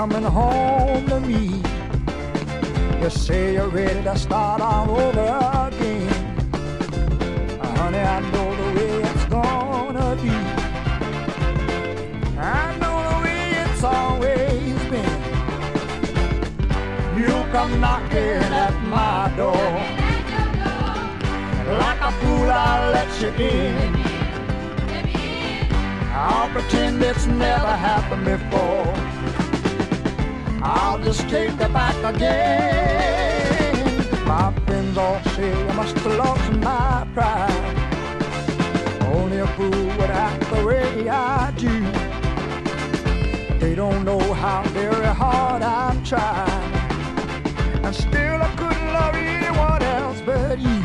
coming home to me. You say you're ready to start all over again. Honey, I know the way it's gonna be. I know the way it's always been. You come knocking at my door, and like a fool I'll let you in. I'll pretend it's never happened before. I'll just take it back again. My friends all say I must have lost my pride. Only a fool would act the way I do. They don't know how very hard I've tried, and still I couldn't love anyone else but you.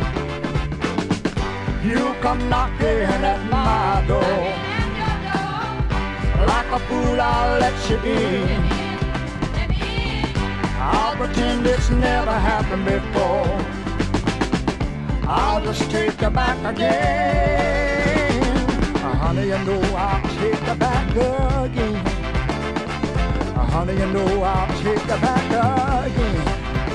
You come knocking at my door, like a fool I'll let you in. I'll pretend it's never happened before. I'll just take it back again. Honey, you know I'll take it back again. Honey, you know I'll take it back again.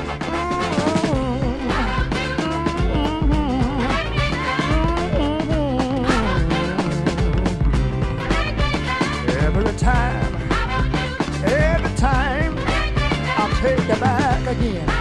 Every time, I'll take it back again.